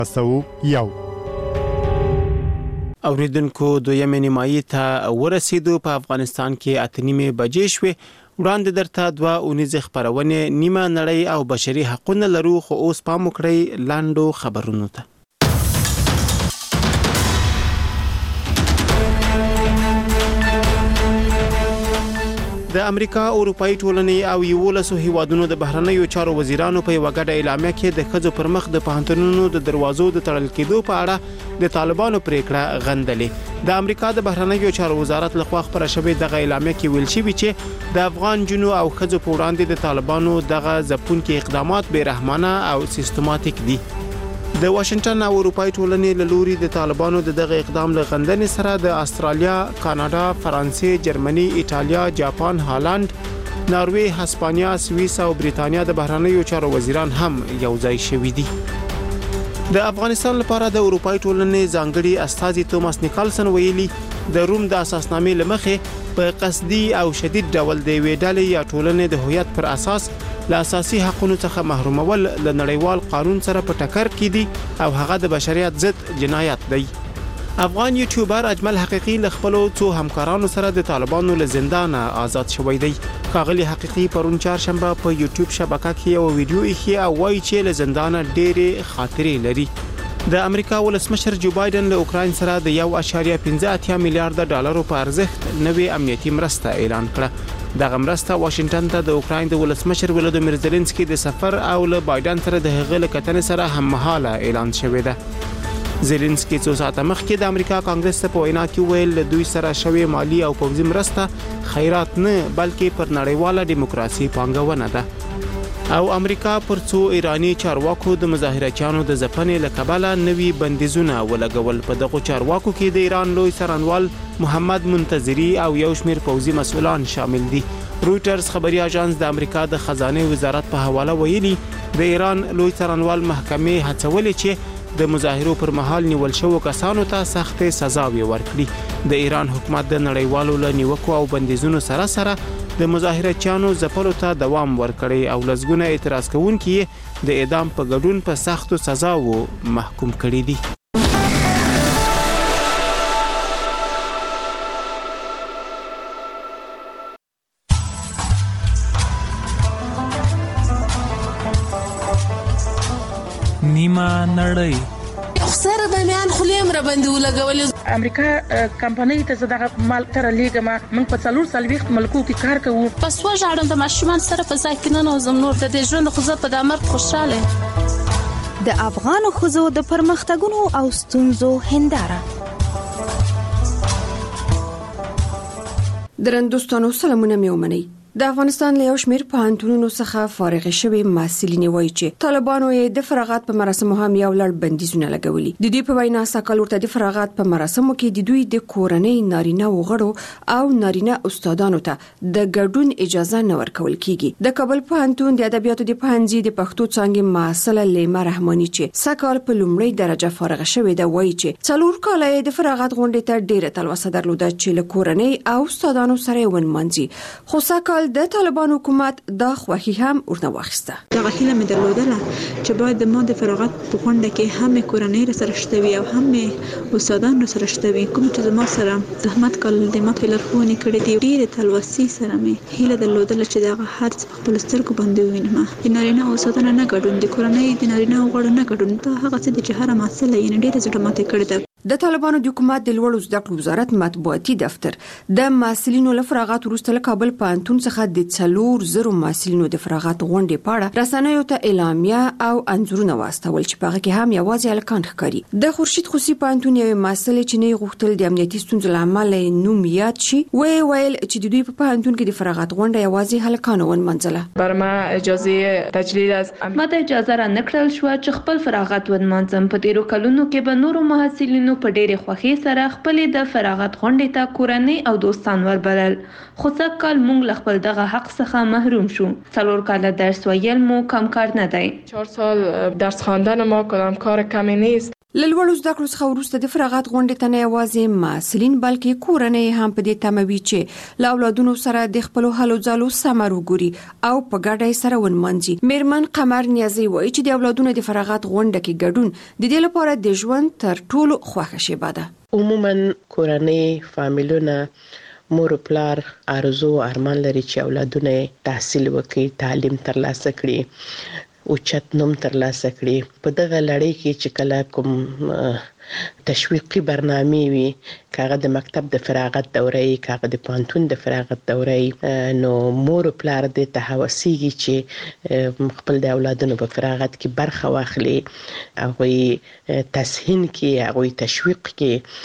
101 اوریدونکو دویمه نیمایي ته ورسېدو. په افغانستان کې 8:30 بجې شوې. وړاندې درته 2 اونیزې خبرونه نیمه نړۍ او بشري حقوقونه لرو، خو اوس پام وکړئ لاندو خبرونو ته. د امریکا، اروپאי ټولنې او 11 هیوادونو د بهرنیو چارو وزیرانو په یو غټه اعلامیه کې د ښځو پر مخ د پوهنتونونو د دروازو د تړل کېدو په اړه د طالبانو پریکړه غندلې. د امریکا د بهرنیو چارو وزارت لخوا خبره شوې دغه اعلامیه کې ویل شوی چې د افغان جنو او ښځو په وړاندې د طالبانو دغه ځپونکي اقدامات بې رحمانه او سیستماتیک دي. د واشنگټن او اروپאי ټولنې له لوري د طالبانو دغه اقدام له غندنې سره د استرالیا، کاناډا، فرانسې، جرمني، ایټالیا، جاپان، هالند، ناروې، هسپانیا، سویس او بریتانیا د بهرنیو چارو وزیران هم یو ځای شوي دي. د افغانستان لپاره د اروپאי ټولنې ځانګړي استازي توماس نیکلسن ویلي د روم د اساسنامې لمخې په قصدي او شدید ډول د وې ډلې یا ټولنې د هویت پر اساس له اساسي حقوقو څخه محرومول له نړیوال قانون سره په ټکر کې دي او هغه د بشریت ضد جنایت دی. افغان یوټیوبر اجمل حقیقي له خپل څو همکارانو سره د طالبانو له زندان آزاد شوی دی. کاغلی حقیقي پرون چهارشنبه په یوټیوب شبکه کې یو ویډیو یې او وایي چې له زندان ډېرې خاطرې لري. د امریکا ولسمشر جو بایدن له اوکراین سره د 1.58 میلیارډ ډالرو په ارزښت نوې امنیتي مرسته اعلان کړه. دغه مرسته واشنگټن ته د اوکراین د ولسمشر ولودیمیر زيلنسکي د سفر او له بایدن سره د هغه کتنې سره هممهاله اعلان شوې ده. زيلنسکي څو ساعته مخکې د امریکا کانګرس ته په وینا کې ویل دوی سره شوې مالی او پوځي مرسته خیرات نه بلکې پر نړیواله دیموکراسي پانګونه ده. او امریکا پر څو ایرانی چارواکو د مظاهرچیانو د ځپنې لکبله نوي بندیزونه ولګول. په دغه چارواکو کې د ایران لوی څارنوال محمد منتظری او یو شمېر پوځي مسؤلان شامل دي. رويټرز خبري اژانس د امریکا د خزانه وزارت په حواله ویلي د ایران لوی څارنوال محکمې هڅولې چې د مظاهرو پر مهال نیول شوو کسانو ته سخت سزاوي ورکړي. د ایران حکومت د نړیوالو لنیوکو او بندیزونو سره سره د مظاهرچیانو ځپلو ته دوام ورکړي او لزګونه اعتراض کوونکي د اعدام په ګډون په سختو سزاوو محکوم کړي دي. نیمه نړۍ سره د میان خلیم را باندې ولګولې. امریکا کمپنۍ ته زداغه مال تر لیګما موږ په 4 ملکو کې کار کوو. پس وژاړم د ماشومان سره په ځای کې نه نوزم نور د ژوند خو زه په دمر خوشاله. د افغان خزو د پرمختګونو او ستونزو هنداره. درندوستانو سلامونه میومنئ. د افغانستان له یو شمېر پوهنتونونو څخه فارغ شوي محصلین وایي چې طالبانو یې د فراغت په مراسمو هم یو لړ بندیزونه لګولي. د دوی په وینا سکهال ورته د فراغت په مراسمو کې د دوی د کورنۍ نارینه وغړو او نارینه استادانو ته د ګډون اجازه نه ورکول کیږي. د کابل پوهنتون د ادبیاتو د پوهنځي د پښتو څانګې محصله لیما رحماني چې سکهال په لومړۍ درجه فارغ شوې ده وایي چې 4 کاله د فراغت غونډې ته ډېره تلوسه درلوده چې له کورنۍ او استادانو سره ونمانځي. خو سکهال د طالبان حکومت دا خوخي هم ورنه واخیسته. دا غوښتنه مې درلودله چې باید د ما د فراغت په غونډه کې هم کورنۍ سره شته او هم استادان سره شته کوم چې زما سره زحمت کول د ما په لارښوونې کړې دي. ډېر تلوسي سره مې هیله درلودله چې دا هر څه خپل سترګو باندې وینم. د نارینه استادان نه ګډون، د کورنۍ د نارینه غړو نه ګډون، دا هغه څه چې هر مسله یې ډېر زړه ماته کړې ده. د طالبانو د حکومت د لوړو زده کړو وزارت مطبوعاتي دفتر د محصلینو له فراغت وروسته له کابل پوهنتون څخه د 400 محصلینو د فراغت غونډې په اړه رسنیو ته اعلامیه او انځورونه واستول چې په هغه کې هم یوازې الکان ښکاري. د خورشید خوسی پوهنتون یو محصل چې نه غوښتل د امنیتي ستونزو لامل نوم یاد شي ویل چې د دوی په پوهنتون کې د فراغت غونډه یوازې هلکان ونمنځله. بر ما اجازه تجلیل از ما د اجازه را نکړل شو چې خپل فراغت ونمنځم. په تیرو کلونو کې به نورو محصلینو طالبانو په ډېرې خوښۍ سره خپلې د فراغت غونډې ته کورنۍ او دوستان وربلل، خو سږکال موږ له خپل دغه حق څخه محروم شو. 4 کاله درس ویل مو کم کار نه دی. 4 سال درس خواندن ما کدام کار کمی نیست. لوړو زده کړو څخه وروسته د فراغت غونډې ته نه یوازې محصلین بلکې کورنۍ هم په دې تمه وي چې له اولادونو سره د خپلو هلو ځلو ثمر وګوري او په ګډه یې سره ونمانځي. میرمن قمر نیازي وایي چې د اولادونو د فراغت غونډه کې ګډون د دې لپاره د ژوند تر ټولو خوښه شیبه ده. عموما کورنۍ فامیلونه مور او پلار ارزو ارمان لري چې اولادونه تحصیل وکړي، تعلیم ترلاسه کړي او چت نوم ترلاسه کړي. په دغه لړۍ کې چې کله کوم تشویقي برنامه وي، کاغه د مکتب د فراغت دورې، کاغه د پانتون د فراغت دورې، نو مور او پلار د تهوسيږي چې خپل د اولادونو په فراغت کې برخه واخلي، هغه تسهیل کې، هغه تشویق کې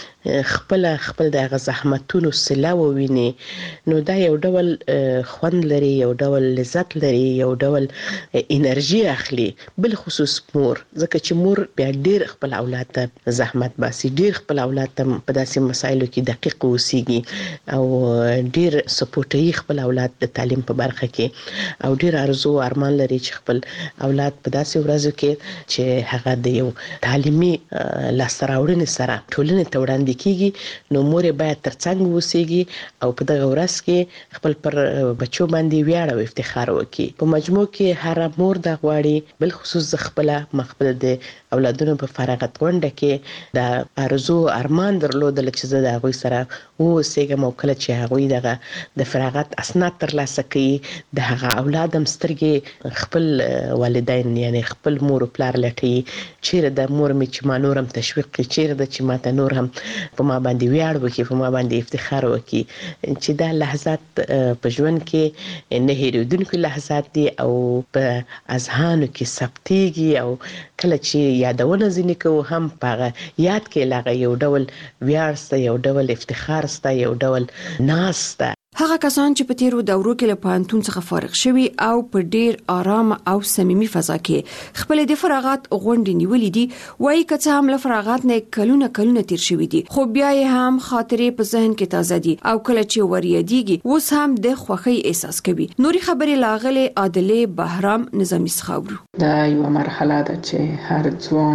خپل د زحمتونو صله وویني. نو دا یو ډول خوند لري، یو ډول لذت لري، یو ډول انرژي اخلي، بل خصوص مور، ځکه چې مور بیا ډیر خپل اولاد ته زحمت باسي، ډیر خپل اولاد ته په داسې مسایلو کې دقیق اوسېږي او ډیر سپورټي خپل اولاد د تعلیم په برخه کې، او ډیر ارزو ارمان لري چې خپل اولاد په داسې ورځو کې چې هغه د یو تعلیمي لاسته راوړنې سره ټولنې ته وړاندې کیږي، نو مور باید ترڅنګ وسیږي او په دغه ورځ کې خپل پر بچو باندې ویاړ او افتخار وکړي. په مجموع کې هر مور د غواړي، بل خصوص خپل مخبل د اولادونو په فراغت غونډه کې د ارزو ارمان درلودل چې زه د هغوی سره اوسېږم، او کله چې هغوی دغه د فراغت اسناد ترلاسه کوي، د هغه اولاد هم سترګې خپل والدین یعنی خپل مور او پلار لټي، چیرې د مور مې چې ما نور هم تشویق کړي، چیرې د چې ماته نور هم په ما باندې ویاړ وکړي، په ما باندې افتخار وکړي، چې دا لحظات په ژوند کې نه هېرېدونکي لحظات دي او په اذهانو کې ثبتېږي، او کله چې یادونه ځینې کوو هم په هغه یاد کې لاغه یو ډول ویاړ سته، یو ډول افتخار سته، یو ډول ناز سته. هغه کسان چې په تیرو دورو کې له پوهنتون څخه فارغ شوي او په ډیر آرام او صمیمي فضا کې خپل د فراغت غونډې نیولې دي، وایي که څه هم له فراغت نه کلونه تیر شوي دي، خو بیا یې هم خاطرې په ذهن کې تازه دي او کله چې وریادېږي اوس هم د خوښۍ احساس کوي. نوري خبرې لاغلي عادلې بهرام نظامی څخه اورو. دا یو مرحله ده چې هر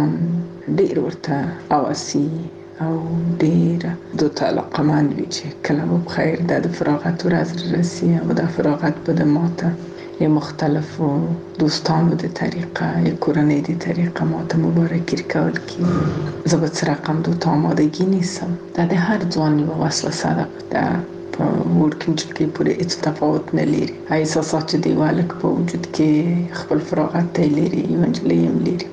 ځوان ډیر ورته اواسي او ډیر د علاقمند وي چې کله به خیر د فراغت ورځ رسي او د فراغت په د ماته مختلفو دوستانو د طریقه یا کورنۍ د طریقه ماته مبارکي کول کی زه به څه رقم د آمادگی نیستم. دا د هر ځوان یو وسوسه ده، دا په ورکینج کې پورې هیڅ تفاوت نه لري. احساسات چې دی والک په وجود کې خپل فراغت ته لري، یو انجلۍ هم لري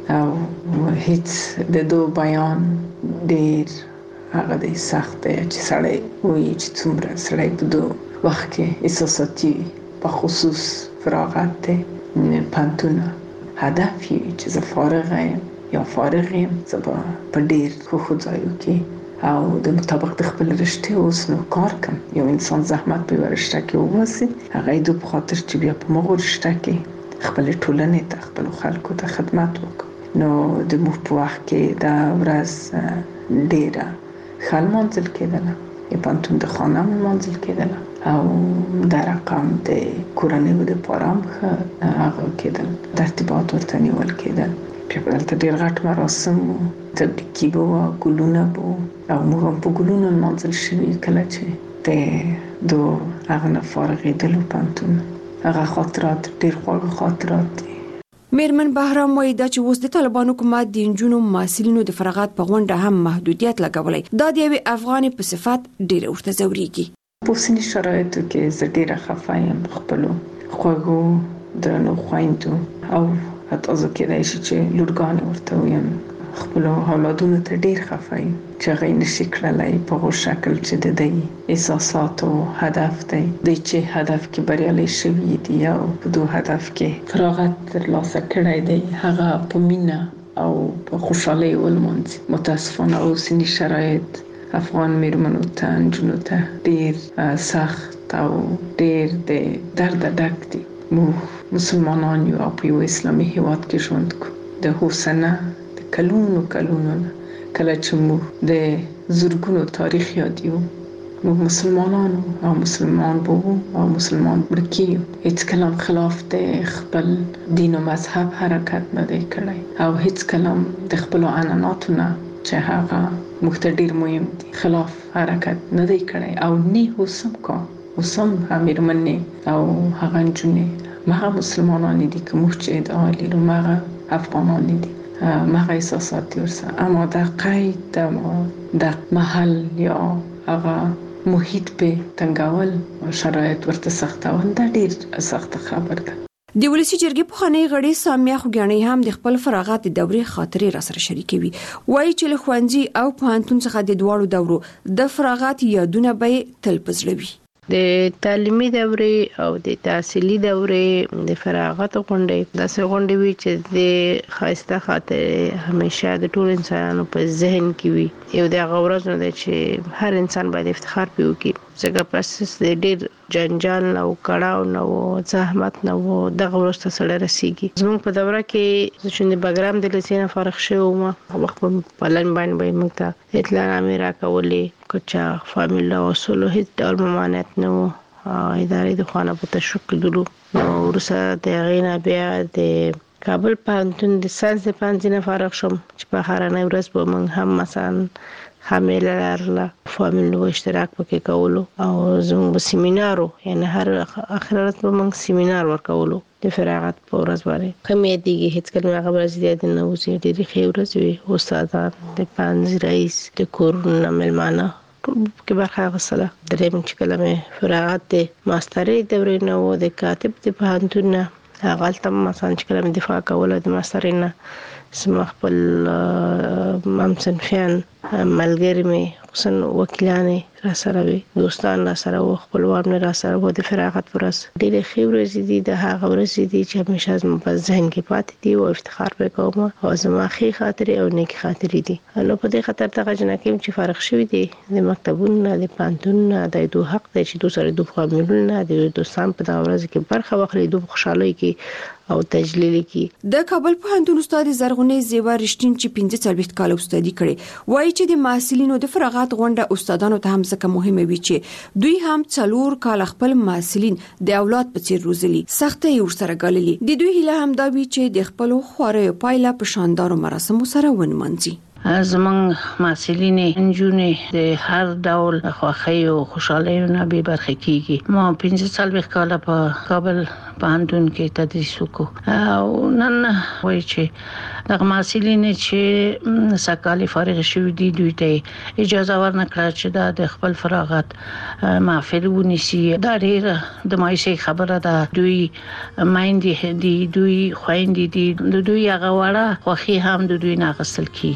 او هیڅ د دو بیان ډیر هغه د سخت دی چې سړی وایي چې څومره سړی په دو وخت کې احساساتي په خصوص فراغت دی پانتونه هدف یې چې زه فارغ یم یا فارغ یم، زه به په ډیر ښو ځایو کې او د مطابق د خپل رشتې اوس نو کار کوم. یو انسان زحمت په یوه رشته کې وباسي، هغه یې د په خاطر چې بیا په مغو رشته کې خپل ټولنې ته خپل خلکو ته خدمت وکړي. نو د مو په وخت کې دا ورځ ډیره ښه لمانځل کېدله، د پوهنتون د خانه لمانځل کېدله او دا رقم د کورنیو دپاره هم ښه هغه کېدل، ترتیبات ورته نیول کېدل. بیا به دلته ډېر غټ مراسم و، تبریکي به وه، ګلونه به و او موږ هم په ګلونو لمانځل شوي. کله چې د هغه نه فارغېدلو پوهنتون، هغه خاطرات ډېر خواږه خاطرات دي. میرمن بهرام وایي دا چې اوس د طالبانو حکومت د نجونو محصلینو د فراغت په غونډه هم محدودیت لګولی، دا د یوې افغانې په صفت ډېره ورته ځورېږي. په اوسني شرایطو کې زه ډېره خفه یم په خپلو خوږو درنو خویندو او حتی زه کېدای شي چې لورګانې ورته ویم، خپلو اولادونو ته ډېر خفه یم چې هغه یې نشي کړلی په هغه شکل چې د دوی احساسات او هدف دی، دوی چې هدف کې بریالي شوي دي او په دو هدف کې فراغت ترلاسه کړی دی، هغه په مینه او په خوشحالۍ ولمانځي. متاسفانه اوسني شرایط افغان میرمنو ته، نجونو ته ډېر سخت او ډېر د درده ډک دي. موږ مسلمانان یو او په یو اسلامي هیواد کې ژوند کوو، د حوصنه کلونو کله چې موږ د زرګونو تاریخ یاد یو، موږ مسلمانانو او مسلمان بو او مسلمان برکیو، هیڅ کلام خلاف د خپل دین او مذهب حرکت نه دی کړی او هیڅ کلام د خپل عنعناتو نه چې هغه موږ ته ډیر مهم دي خلاف حرکت نه دی کړی او نه اوسم کا اوسم همیرمنې او هغه نجونې مغه مسلمانان دي که موږ چې ادعا لرو مغه افغانان دي مغه احساسات ورسره، اما در قید در محل یا هغه محیط به تنگول شرایط ورته سختول دا ډیر سخت خبر ده. د ولسی جرګې پخوانی غړي سامیه خوګانی هم د خپل فراغت د دورې خاطرې را سره شریکوي. وایي چې له ښوونځي او پوهنتون څخه د دواړو دورو د فراغت یادونه به تل پزړوي. د تعلیمي دورې او د تحصیلي دورې د فراغت غونډې داسې غونډې وي چې د خاصه خاطر همیشه د ټول انسانانو په ذهن کې وي. یو د غورز نه دی چې هر انسان باید افتخار پیو کې څنګه پروسس د ډیر جنجال او کړهو نو زحمت نو دغه ورسته سره رسیږي. زموږ په دوره کې چې بګرام د لسینه فارغ شوم وخت په لن باندې موږ ته اطلاع نامې راکولې کچا فامیل او اصول هیڅ ډول ممانعت نه و. ادارې د خوانه په تشکیل دلو نو ورسره د غینا بیا د کابل پوهنتون د ساينس پوهنځي فارغ شوم چې په هرانه ورځ به موږ هم مثلا حامل لرله فامیل نو اشتراک پکې کولو او زموږ سیمینارو یعنی هر اخرت به موږ سیمینار ورکولو د فراغت په ورځ باندې کمې دیږي هیڅ کله هغه ورځ دې نه وځي ډېری خې ورځ وي استادان د پنځ رئیس د کورونه ملمانه کې برخه غسله درې من چې کلمه فراغت د ماسترۍ دورې نو د کاتب د پوهنتون نه هغه تم مثلا چې کلمه دفاع کوله د ماسترۍ نه سم خپل ممسنفیان ملګری مې خصوصا وکیلانې را سره وي دوستان را سره او خپلوان مې را سره وو د فراغت پرس ډېر ښه ورځې دي د هغه ورځې دي چې همیشه زما په ذهن کې پاتې دي او افتخار وکوم او زما ښې خاطرې او نیک خاطرې دي. نو په دې خاطر ته جنکیم چې فارغ شوی دي د مکتبونو د پانتون د دوه حق د چې دوه سره دوه فامیلونه د دوستان په دا ورځ کې برخه واخلي دوه خوشحالي کې او تجلیل کې. د کابل پوهنتون استاد زرغونې زیوا رښتین چې 45 کال استادي کړي وایي چې د محصلینو د فراغت غونډه استادانو ته هم ځکه مهمه وي چې دوی هم 4 کال خپل محصلین د اولاد په څیر روزلي سختي ورسره ګاللي. د دوی هیله هم دا وي چې د خپل خواري پایله په شاندارو مراسمو سره ونمانځي. زمون محصلین انجونې د هر ډول خوښۍ او خوشحالۍ به برخه کیږي. ما 15 کال په کابل پوهنتون کې تدریس وکړ او نن وایي چې د محصلین چې سکالي فارغ شوي دي دوی ته اجازه ورنکړه چې د خپل فراغت محفل ونیسي. دا ډېر د مایوسۍ خبره ده. دوی مایندې دي دوی خويندې دي دوی هغه وړه خوخي هم دوی نه غسل کی.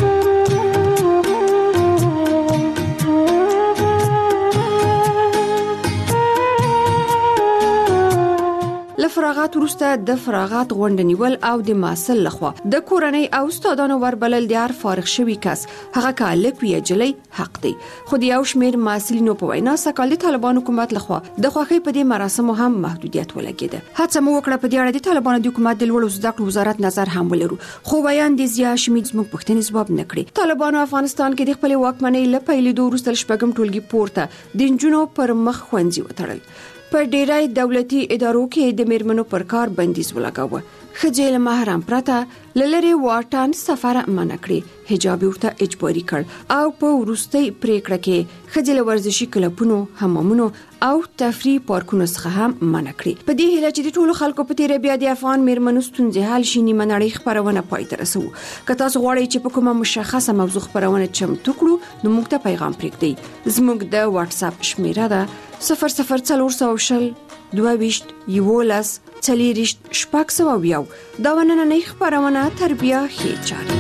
فراغت وروسته د فراغت غونډه نیول او د محصل لخوا د کورنۍ او استادانو وربلل د هر فارغ شوی کس هغه کالک وی جلې حق دی. خو د یو شمیر محصلینو په وینا سکال د طالبان حکومت لخوا د خوخي په دې مراسمو هم محدودیت ولګیده. هڅه مو وکړه په دې اړه د طالبان د حکومت د لوړو زده کړو وزارت نظر هم ولرو خو بیان د زیا شمید زموږ پښتني ځواب نکړي. طالبان افغانستان کې د خپل واکمنۍ لپاره د وروستل شپږم ټولګي پورته د جنونو پر مخ خوندي وتړل. په ډیرای دولتي ادارو کې د میرمنو پر کار بندیز ولګاوه. خجل محرم پرته لری واټن سفر منع کړی حجاب ورته اجباري کړ او په ورستۍ پریکړه کې خجل ورزشي کلبونو حمامونو او تفریح پارکونو څخه هم منع کړی. په دې هله چې د ټولو خلکو په تیر بیا د افغان میرمنو ستونزې حل شي نیمه نړۍ خبرونه پای ته رسو. که تاسو غواړئ چې په کومه مشخصه موضوع خبرونه چمتو کړو نو موږ ته پیغام پرېږدئ. زموږ د واتس اپ شمیره ده 00400 22 11 40 شپږ دا ونننۍ خبرونه تربیه ښه چاري.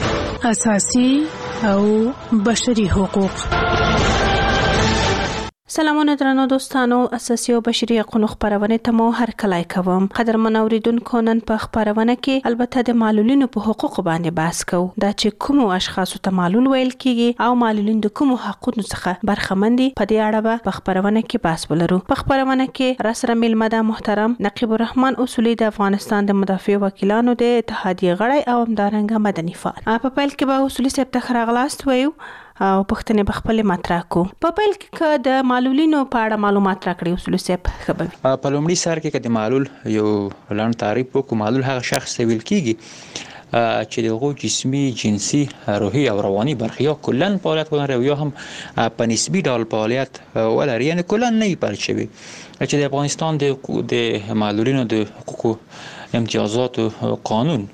اساسي او بشري حقوق سلامونه درنو دوستانو، اساسي او بشري حقوقو خبرونه ته مو هر کلای کوم. قدرمن اوریدونکو، نن په خبرونه کې البته د معلولینو په حقوقو باندې بحث کوو. دا چې کوم اشخاص ته معلول ویل کیږي او معلولین د کوم حقوقو څخه برخمن دي، په دې اړه به په خبرونه کې بحث ولرو. په خبرونه کې راسره میلمه محترم نقیب الرحمن اصولي د افغانستان د مدافع وکیلانو د اتحادیه غړی او همدارنګه مدني فعال. په پیل کې به اصولي صاحب ته خراغلاست وایو او پښتنې بخپل مطرح کو. په پیل کې د معلولینو په اړه معلومات راکړي اصول صاحب خبر. په لومړي سر کې د معلول یو لاندې تعریف وکړو. معلول هغه شخص ته ویل کیږي چې دغه جسمي، جنسي، روحي او رواني برخې یا کلن فعالیت ولري یا هم په نسبي ډول فعالیت ولري، یعنی کلن نه پاتې شوی. چې د افغانستان د معلولینو د حقوقو امتیازات قانون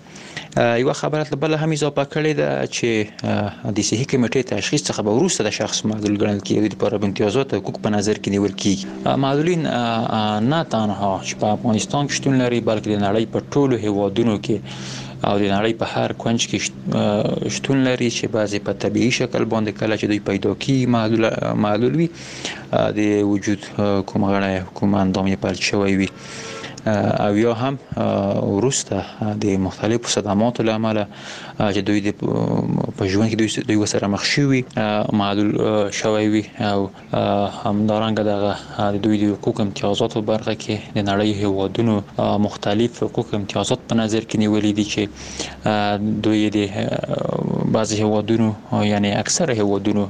یو خبره بل هم اضافه کړې ده چې د صحي کمیټې تشخیص څخه به وروسته د شخص معلول ګڼل کیږي د لپاره امتیازات حقوق په نظر کې نیول کیږي. معلولین نه تنها چې په افغانستان کې شتون لري، بلکې د نړۍ په ټولو هیوادونو کې او د نړۍ په هر کونج کې شتون لري چې بعضی په طبيعي شکل باندې کله چې دوی پیدا کی معلول وي د وجود کوم غړی کوم اندام یې پلټ شوی وي او یا هم وروسته د مختلفو صدماتو له امله چې دوی په ژوند کې دوی سره مخ شوي معلول شوی وي او همدارنګه دغه دوی د حقوق امتیازاتو برخه کې د نړۍ هیوادونو مختلف حقوق امتیازات په نظر کې نیولې دي چې دوی د بعضی هیوادونو یعنی اکثر هیوادونو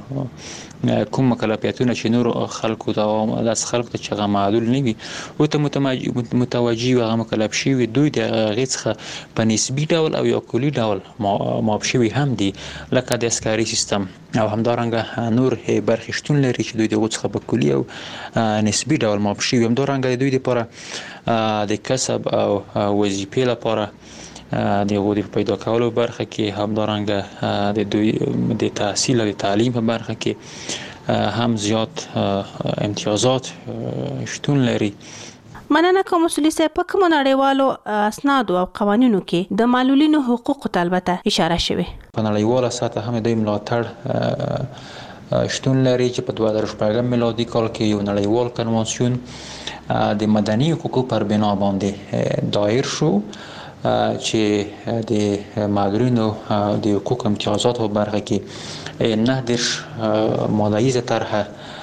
کوم مکلفیتونه چې نور خلکو ته د خلکو ته چې معلول نه وي او ته متوجي او مکلف شي وي، دوی د غیڅخه په نسبي ډول او یا کلی ډول معاف شوي هم دي، لکه د اسکاري سیستم او همدارنګه نور برخې شتون لري چې دوی د غوڅخه په کلی او نسبي ډول معاف شوي. همدارنګه دوی لپاره د کسب او وظیفې لپاره د غوډي پیدا کولو برخه کې همدارنګه د دوی د تحصیل او تعلیم په برخه کې هم زیات امتیازات شتون لري. مننه کوم اصولي صاحب. په کوم نړیوالو اسناد او قوانینو کې د معلولینو حقوق ته البته اشاره شوی. په نړیواله سطح هم د ملاتړ شتون لري چې په 2014 میلادي کال کې یو نړیوال کنوانسیون د مدني حقوقو پر بنا باندې دایر شو چې د معلولینو د حقوق امتیازاتو برخه کې 9 ماده‌یزه طرحه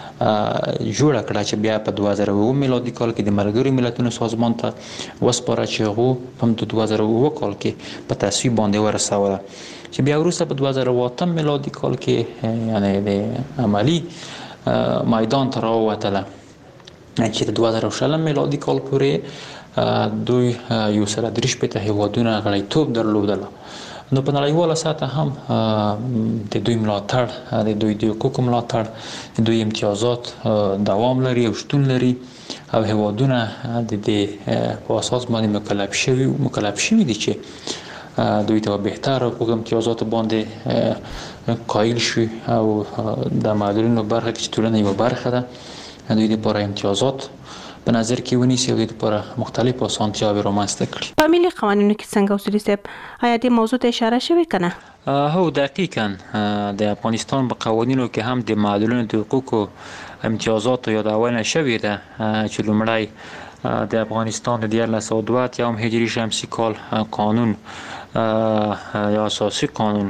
جوړه کړه چې بیا په 2009 میلادي کال کې د ملګرو ملتونو سازمان ته وسپاره چې هغه په 2009 کال کې په تصویب باندې ورسوله چې بیا وروسته په 2008 میلادي کال کې یعنی د عملی میدان ته راووتله چې د 2014 میلادي کال پورې دوی یو سره درش په هیوادونو غړیتوب درلودله. نو په نړیواله سطح هم د دوی ملاتړ، د دوی د حقوقو ملاتړ، د دوی امتیازات دوام لري او شتون لري او هیوادونه د دې په اساس باندې مکلف شوي دي چې دوی ته بهتر حقوق امتیازات باندې قایل شي او د معلولینو برخه کې ټولنه یو برخه ده، دوی لپاره امتیازات په نظر کې ونیسي او د لپاره مختلف اسانتیاوې رامنځته کړي. په ملي قوانینو کې څنګه اصولي صاحب آیا دې موضوع ته اشاره شوی کنه؟ هو دقیقاً د افغانستان په قوانینو کې هم د معلولینو د حقوقو امتیازات یادونه شوې ده چې لومړی د افغانستان د 1972 هجری شمسی کال قانون یا اساسي قانون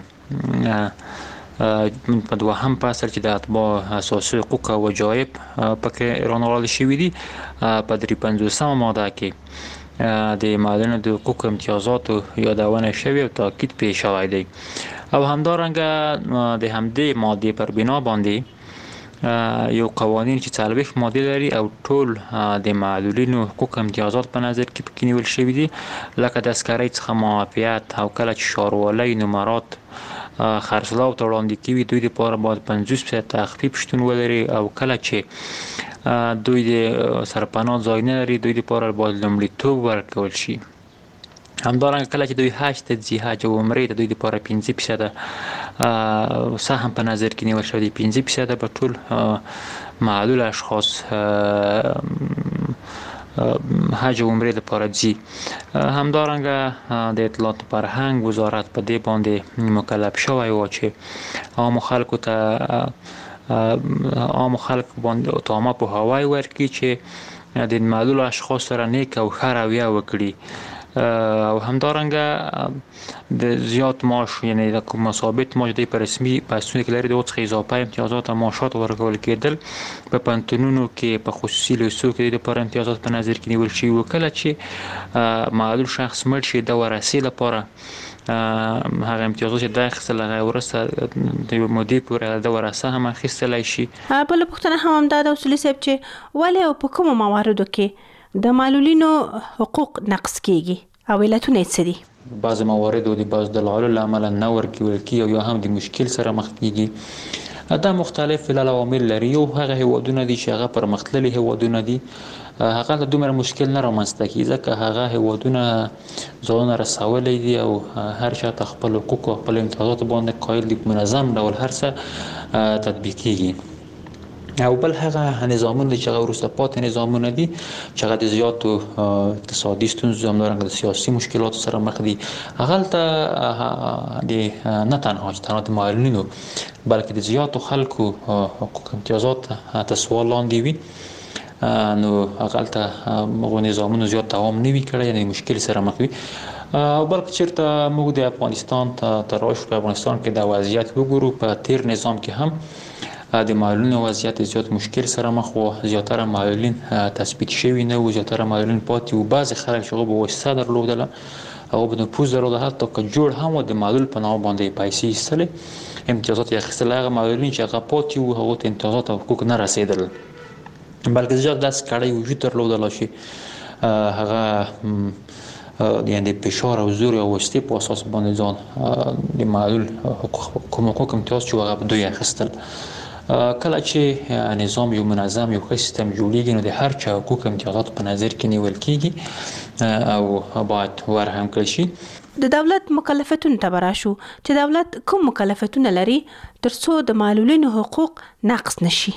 په دوهم فصل چې د اتباع اساسي حقوق او وجایب پکې رانغاړل شوي دي په 53 ماده کې د معلولینو د حقوق امتیازاتو یادونه شوی او تاکید پې شوی دی او همدارنګه د همدې ماده پر بنا باندې یو قوانین چې 40 ماده لري او ټول د معلولینو حقوق امتیازات په نظر کې پکې نیول شوی دي، لکه د اسکرۍ څخه معافیت او کله چې ښاروالۍ نمرات خرڅلاو ته وړاندې کیږي دوی لپاره باید 50% تخفیف شتون ولري او کله چې دوی د سرپناه ځای نه لري دوی لپاره باید لومړیتوب ورکول شي. همدارنګه کله چې دوی حج ته ځي، حج او عمرې ته دوی لپاره 50% سهم په نظر کې نیول شوی دی. 50% به ټول معلول اشخاص حج او عمرې لپاره ځي. همدارنګه د اطلاعات فرهنګ وزارت په دې باندې مکلف شوی و چې عام خلکو ته عام خلک باندې تامه په هوای ورکی چې د معلول اشخاص سره نیک او ښه رویه وکړي او همدارنګه د زیات معاش یعنی د کوم ثابت معاش د رسمي پاسونه کې لري د څخه اضافه امتیازات او معاشات ورکول کېدل په پانتونونو کې په خصوصي لیسو کې د لپاره امتیازات په نظر کې نیول شي وکړه چې معلول شخص مړ شي د ورثې لپاره هغه امتیازات چې داخل هغه ورثه د مودې پورې د ورثه هم اخیستلای شي. بل پوښتنه هم دا د اصولي صاحب چې ولې او په کوم مواردو کې د معلولینو حقوق نقص کیږي او علتونه څه دي؟ بعض موارد د بعض دلایلو لامل نه ورکول کیږي او یا هم د مشکل سره مخ کیږي. دا مختلف عوامل لري او هغه هیوادونه دي چې هغه پرمختللي هیوادونه دي هغه د دومره مشکل نه رامنځته کیږي ځکه هغه هیوادونه ځان رسولي دي او هر چا خپل حقوق او خپل امتیازات باندې قایل دي منظم ډول هر څه تطبیق کیږي. او بل هغه نظامونه چې هغه وروسته پاتې نظامونه دي چې هغه د زیاتو اقتصادي ستونزو همدارنګه د سیاسي مشکلاتو سره مخ دي هغه ته د نه تنها د معلولینو بلکې د زیاتو خلکو حقوق امتیازات تحت سوال لاندې وي نو هغه ته موږ نظامونه زیات دوام نه وی کړی یعنی مشکل سره مخ وي او بلکې چیرته موږ د افغانستان تراش په افغانستان کې د وضعیت وګورو په تیر نظام کې هم د معلولینو وضعیت زیات مشکل سره مخ وو زیاتره معلولین تثبیت شوی نه و زیاتره معلولین پاتې و بعض خلک چې به وسیله درلودله او به نفوذ درلوده حتی که جوړ هم د معلول په نام باندې پیسې ایستلې امتیازات یې اخیستل هغه معلولین چې هغه پاتې و هغه ته امتیازات او حقوق نه رسیدل بلکې زیات داس کړی وجود درلودله شي هغه یعنی فشار او زور او وسیله په اساس باندې ځان د معلول حقوق امتیاز چې هغه دوی اخیستل کله چې نظام یو منظم یو ښه سیستم جوړیږي نو د هر چا حقوق امتیازات په نظر کې نیول کیږي او باید ورهم کړی شي. د دولت مکلفیتونو ته براشو چې دولت کوم مکلفیتونه لري ترڅو د معلولینو حقوق نقص نشي؟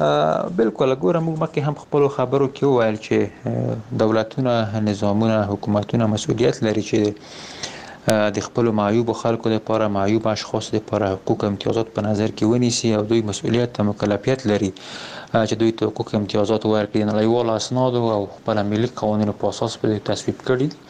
بالکل ګوره موږ مکه هم خپل خبرو کې ویل چې دولتونه نظامونه حکومتونه مسؤلیت لري چې د خپل معیوب خلکو لپاره معیوب اشخاص لپاره حقوق امتیازات په نظر کې ونیسي او دوی مسؤلیت او مکلفیت لري چې دوی ته حقوق امتیازات ورکړي نه نړیوال اسناد او خپل ملي قوانینو په اساس په تصویب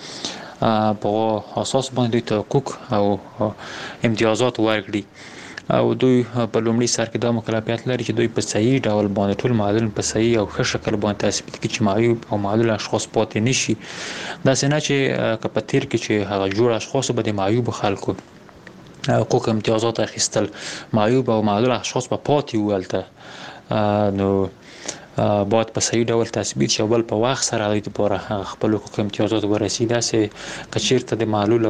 کړي په اساس باندې دوی ته حقوق او امتیازات ورکړي او دوی په لومړي سر کې دا مکلفیت لري چې دوی په صحیح ډول باندې ټول معلولین په صحیح او ښه شکل باندې تثبیت کړي چې معیوب او معلول اشخاص پاتې نشي دا څنګه چې کپتیر کې چې هغه جوړ اشخاص به د معیوب خلکو حقوق امتیازات اخیستل معیوب او معلول اشخاص په پاتې ولته نو باید په صحیح ډول تثبیت شي بل په وخت سره د لپاره خپل حقوق امتیازات ورسیده سي کچیرته د معلول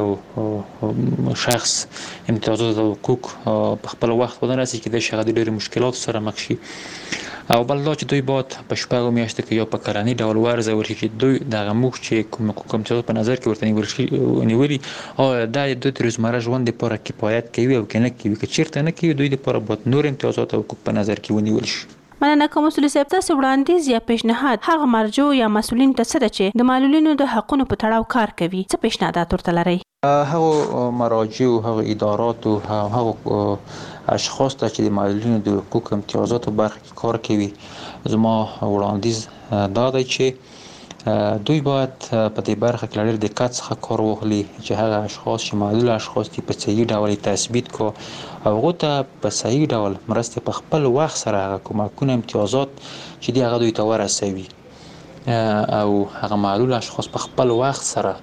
او شخص امتیازات او حقوق په خپل وخت ورسي کې د شغل ډېر مشکلات سره مخ شي او بل دا چې دوی باید په شپږو میاشتو کې یو په کلنی ډول ورزول شي چې دوی دغه موږ چې کوم امتیازات په نظر کې ورته نیول شي نیولي او دا د روزمره ژوند لپاره کفایت کوي او کنه کوي کچیرته نه کوي دوی لپاره باید نور امتیازات او حقوق په نظر کې ونیول شي. مننه کوم مسؤل صاحب تاسو وړاندیز یا پیشنهاد هغه مرجو یا مسؤلین ته څه چې د معلولینو د حقونو په تړاو کار کوي څه پیشنهادات ورته لري؟ هغه مراجع او هغه ادارات او هغه اشخاص ته چې د معلولینو د حقوق امتیازاتو برخه کې کار کوي زما وړاندیز دا دی چې دوی باید په دې برخه کې لري د دقت څخه کار واخلي چې هغه اشخاص چې معلول اشخاص دي په صحیح ډول تثبیت کو او هغه ته په صحیح ډول مرسته په خپل وخت سره هغه کومکونه امتیازات چې دی هغه دوی ته ورسوي او هغه معلول اشخاص په خپل وخت سره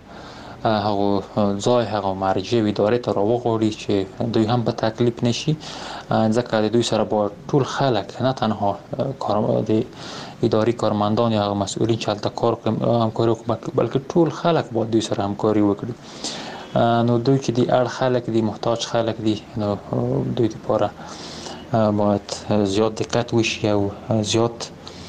هغه ځای هغه مرجع ادارې ته راوغوړي چې دوی هم په تکلیف نشي ځکه دوی سره به ټول خلک نه تنها کارمند اداري کارمندان یا مسؤلین چې هلته کار همکاري وکړي بلکې ټول خلک باید دوی سره همکاري وکړي نو دوی چې دی اړ خلک دي محتاج خلک دي نو دوی لپاره باید زیات دقت وشي او زیات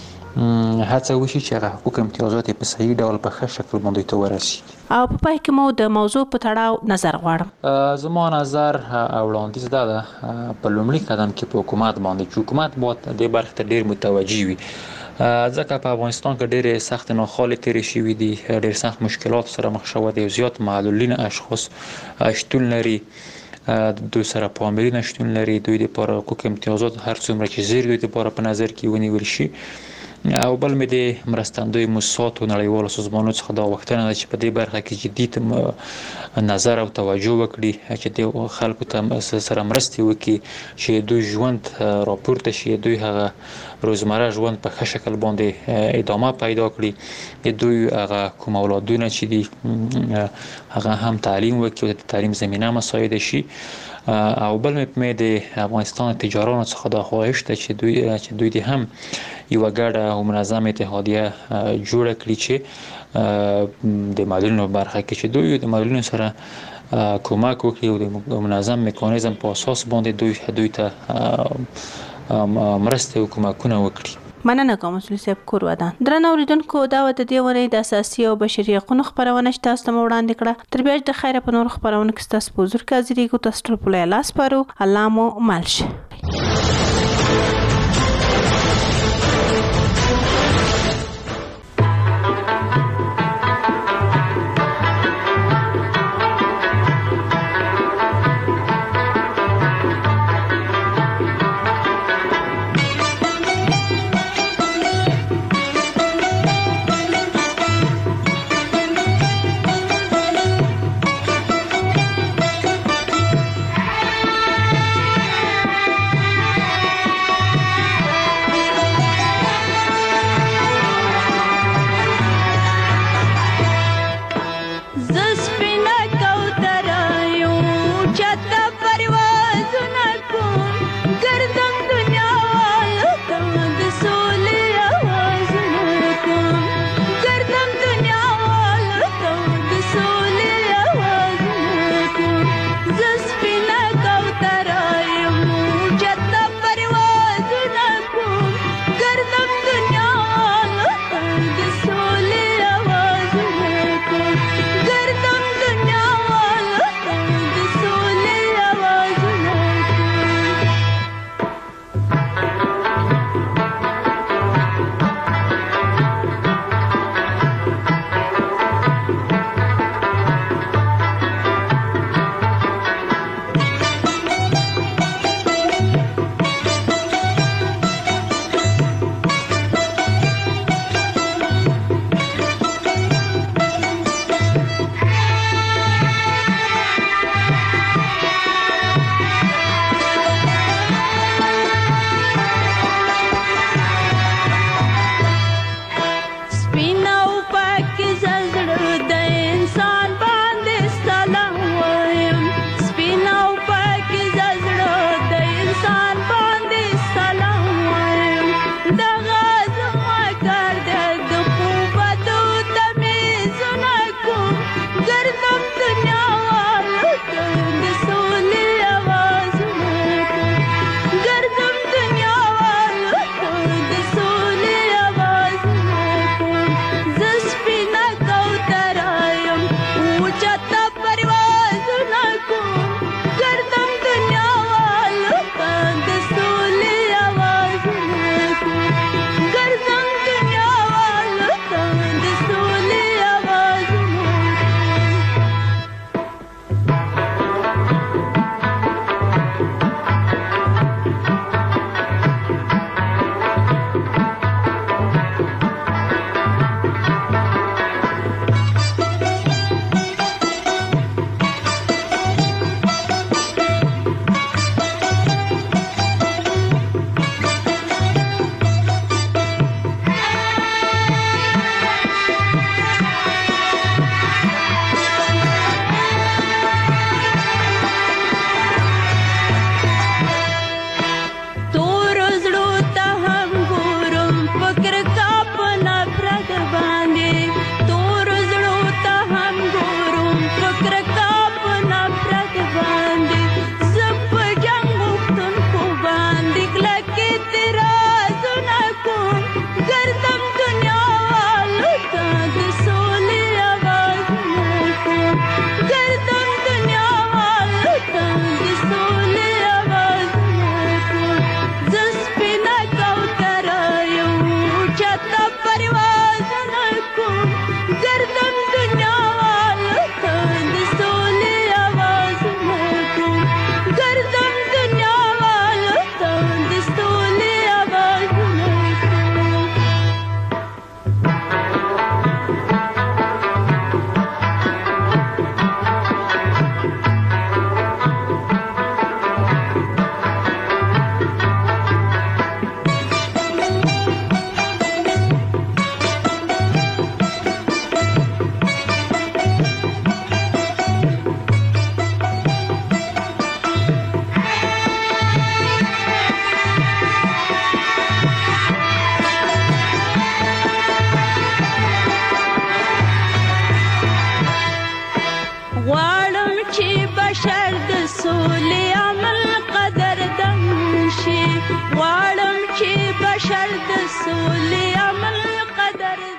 هڅه وشي چې هغه حقوق امتیازات په صحیح ډول په ښه شکل باندې ته ورسي. او په پای کې مو د موضوع په تړاو نظر غواړم. زما نظر او وړاندیز دا ده په لومړي قدم کې په حکومت باندې چې حکومت باید د برخه ته ډیر متوجي وي ځکه په افغانستان کې ډېر سخت ناخوالې تیرې شوې دي ډېر سخت مشکلات سره مخ شوی دي زیات معلولین اشخاص شتون لري دوی سره پاملرنه شتون لري، دوی د لپاره حقوق امتیازات هر څومره چې زیر دوی لپاره په نظر کې ونیول شي. او بل مې د مرستندوی موسساتو نړیوالو سازمانونو څخه دا غوښتنه ده چې په دې برخه کې جدي نظر او توجه وکړي چې د خلکو ته سره مرستې وکړي چې دوی ژوند راپورته شي، دوی هغه روزمره ژوند په ښه شکل باندې ادامه پیدا کړي، دوی هغه کوم اولادونه چې دي هغه هم تعلیم وکړي او د تعلیم زمینه مساعده شي. او بل مې د افغانستان تجارانو څخه دا خواهش ده چې دوی د هم یو ګډه او منظمه اتحادیه جوړه کړي چې د معلولینو برخه کې چې دوی د معلولینو سره کومک وکړي او د منظم میکانیزم په اساس باندې دوی ته مرسته او کومکونه وکړي. مننه کوم مسؤل صاحب کور ودان. درنه اوریدونکو دا وته دی ونې د اساسي او بشري حقوقو خبرونه تاسو ته وړاندې کړه. تر بیا د خیره په نور خبرونه کې تاسو په حضور کې حاضرې کو تاسو ټول په لاس پارو. الله مو مالشه.